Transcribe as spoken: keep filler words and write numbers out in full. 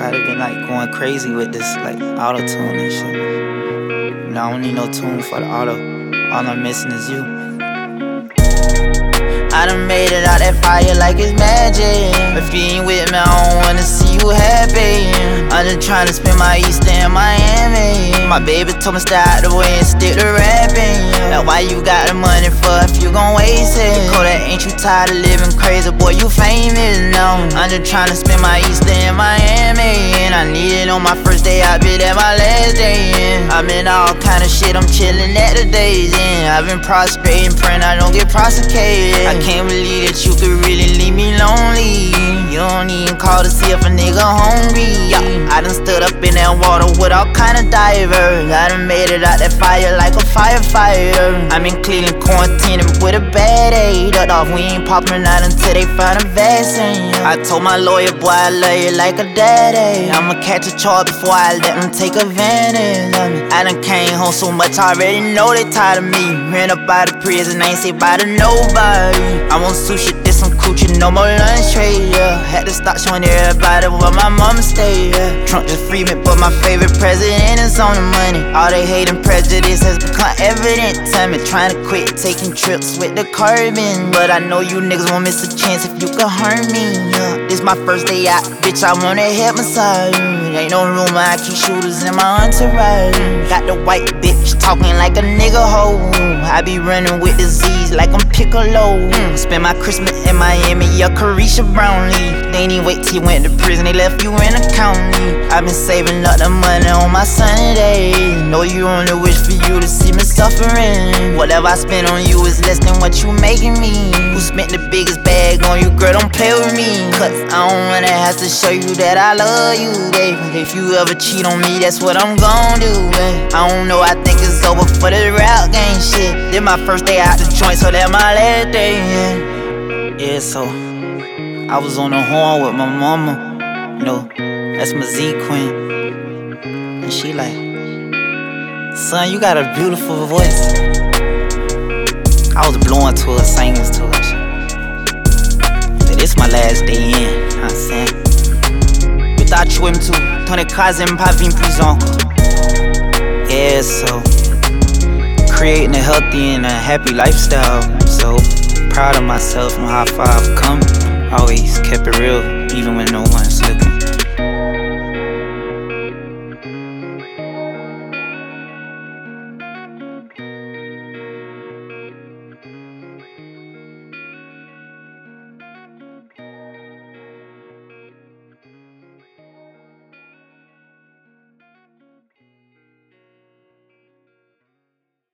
Probably been like going crazy with this like auto tune and shit. You know, I don't need no tune for the auto. All I'm missing is you. I done made it out that fire like it's magic. If you ain't with me, I don't wanna see you happy. I'm just tryna spend my Easter in Miami. My baby told me stay out the way and stick to rapping. Now why you got the money for if you gon' waste it? Kodak, ain't you tired of living crazy? Boy, you famous now. I'm just tryna spend my Easter in Miami. And I need it on my first day, I be there my last day. I'm in all kind of shit, I'm chillin' at the days in. I've been prostrating, praying I don't get prosecuted. I can't believe that you could really leave me lonely. You don't even call to see if a nigga hungry. Yeah, I done stood up in that water with all kind of divers. I done made it out that fire like a firefighter. I'm in Cleveland quarantining with a bad aid. Ducked off, we ain't popping out until they find a vaccine. I told my lawyer, boy, I love you like a daddy. I'ma catch a charge before I let them take advantage of me. I done came home so much, I already know they tired of me. Ran up out of prison, I ain't say bye to nobody. I want sushi, this some coochie, no more lunch tray, yeah. Had to stop showing everybody where my mama stay, yeah. Trump just free me, but my favorite president is on the money. All they hate and prejudice has become evident to me. Trying to quit taking trips with the carbon, but I know you niggas won't miss a chance if you could hurt me, yeah. This my first day out, bitch, I wanna hit massage. Ain't no room, I keep shooters in my entourage. Got the white bitch talking like a nigga hoe. I be running with disease like I'm Piccolo. mm. Spend my Christmas in Miami, yeah, Carisha Brownlee. They ain't even wait till you went to prison, they left you in the county. I been saving up the money on my sunny days. Know you only wish for you to see me suffering. Whatever I spend on you is less than what you making me. Who spent the biggest bag on you, girl, don't play with me. Cause I don't wanna have to show you that I love you, babe. If you ever cheat on me, that's what I'm gon' do, babe. I don't know, I think it's over for the rap game shit. This my first day out the joint, so that my last day, yeah. Yeah, so I was on the horn with my mama, you know, that's my Z queen. And she like, son, you got a beautiful voice. I was blowing to her, singing to her. But this my last day in, you know what I'm saying? Without you, I'm too. Ton de cas aime pas vivre plus encore. Yeah, so creating a healthy and a happy lifestyle. So proud of myself and how far I've come. Always kept it real, even when no one's looking.